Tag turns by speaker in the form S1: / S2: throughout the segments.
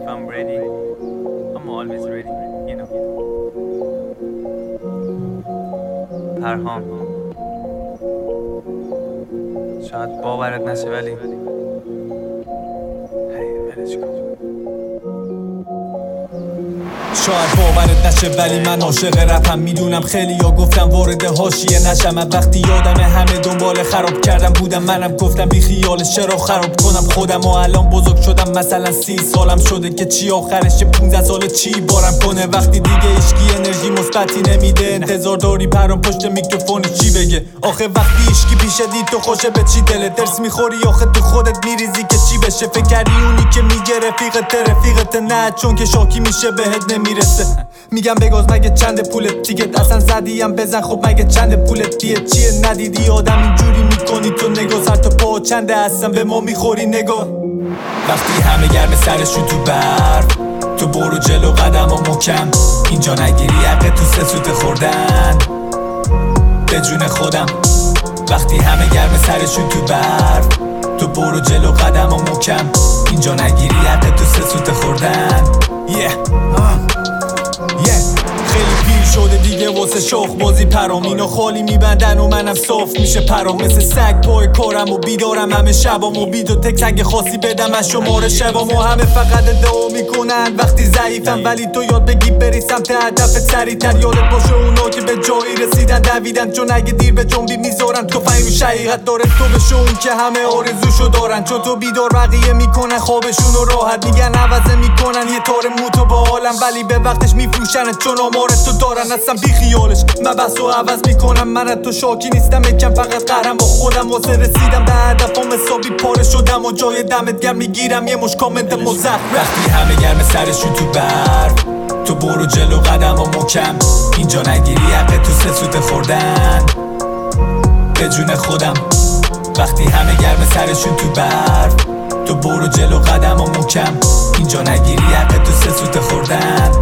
S1: I'm ready. I'm always ready, you know. پرهام شاید باورت نشه ولی ولش کن.
S2: شاید باورت نشه ولی من عاشق رپم. میدونم خیلی ها گفتم وارد حاشیه نشم. من وقتی یادم همه دنبال خراب کردم بودم، منم گفتم بی خیالش چرا خراب کنم خودم. و الان بزرگ شدم مثلا 30 سالم شده که چی آخرش 15 سال چی بارم کنه. وقتی دیگه هیچکی انرژی مثبتی نمیده، انتظار داری پرام پشت میکروفون چی بگه؟ آخه وقتی هیچکی پیش دید تو خوشه به چی دلت درس میخوری؟ آخه تو خودت میریزی که چی بشه؟ فکر کردی اونی که میگه رفیقت نه، چون که شاکی میشه بهت نمیرسه. میگم بگاز مگه چند پولت تیکت اصلا زدیم بزن، خب مگه چند پولت دیه چیه؟ ندیدی آدم اینجوری میکنی تو نگاه، سر تا پا چنده هستم به ما میخوری نگاه. وقتی همه گرم سرشون تو برف، تو برو جلو قدم و محکم، اینجا نگیری حق تو سه سوت خوردن به جون خودم. وقتی همه گرم سرشون تو برف، تو برو جلو قدم و محکم، اینجا نگیری حق تو سه سوت خوردن. خیلی پیر شده دیگه واسه شخ بازی پرام، اینو خالی میبندن و منم صاف میشه پرام. مثل سگ پای کارم و بیدارم همه شبام و بید و تکس اگه خواستی بدم از شماره شبام. و همه فقط ادعا میکنن وقتی ضعیفم، ولی تو یاد بگی بری سمت هدفت سریعتر. یادت باشه اونا که به جایی رسیدن دویدن، چون اگه دیر به جنبی میذارن تو فهمی شقیقت داره. تو بشه اون که همه آرزوشو دارن، چون تو بیدار بقیه میکنن خوابشونو راحت. میگن عوضه میکنن یه تار موتو با عالم، ولی به وقتش میفروشنت چون آمارتو دارن. اصلا بی خیالش من بحثو عوض میکنم. من از تو شاکی نیستم یکم، فقط قهرم با خودم. واسه رسیدم به هدفم حسابی پاره شدم و جای دمت گرم میگیرم یه مش کامنت مزخرف. وقتی همه گرم سرشون تو برف، تو برو جلو قدم و محکم، اینجا نگیری حق تو سه سوت خوردن به جون خودم. وقتی همه گرم سرشون تو برف، تو برو جلو قدم و محکم، اینجا نگیری حق تو سه سوت خوردن.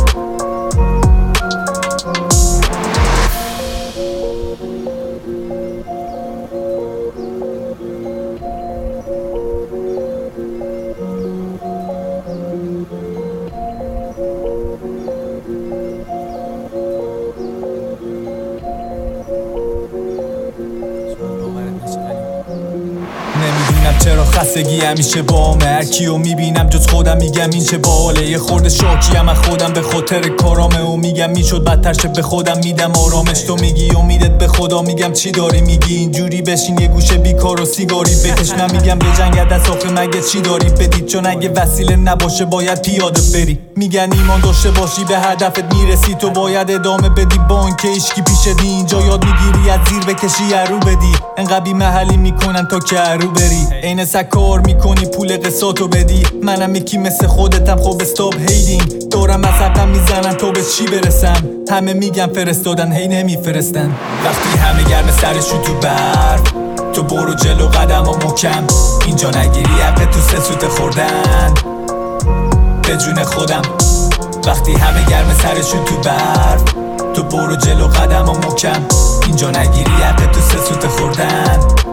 S2: نمیدونم چرا خستگی همیشه بامه، هر کیو میبینم جز خودم میگم این چه باله. یه خورده شاکیم از خودم به خاطر کارامه و میگم میشد بدتر شه، به خودم میدم آرامش. تو میگی امیدت به خدا، میگم چی داری میگی؟ اینجوری بشین یه گوشه بیکار و سیگاری بکش. من میگم بجنگ دست آخه مگه چی داری بدید؟ چون اگه وسیله نباشه باید پیاده بری. میگن ایمان داشته باشی به هدفت میرسی، تو باید ادامه بدی با اینکه هیچکی پیشت نی. اینجا یاد میگیری از زیر بکشی ارو بدی، انقدر بی محلی میکنن تا که ارو بری. عین سکار میکنی پول قسطو بدی، منم یکی مثل خودتم. خب استاپ هیدینگ دارم از حقم میزنن تا به چی برسم. همه میگن فرستادن هی نمیفرستن. وقتی همه گرم سرشون تو برف، تو برو جلو قدم و محکم، اینجا نگیری حق تو سه سوت خوردن به جون خودم. وقتی همه گرم سرشون تو برف، تو برو جلو قدم و محکم، اینجا نگیری حق تو سه سوت خوردن.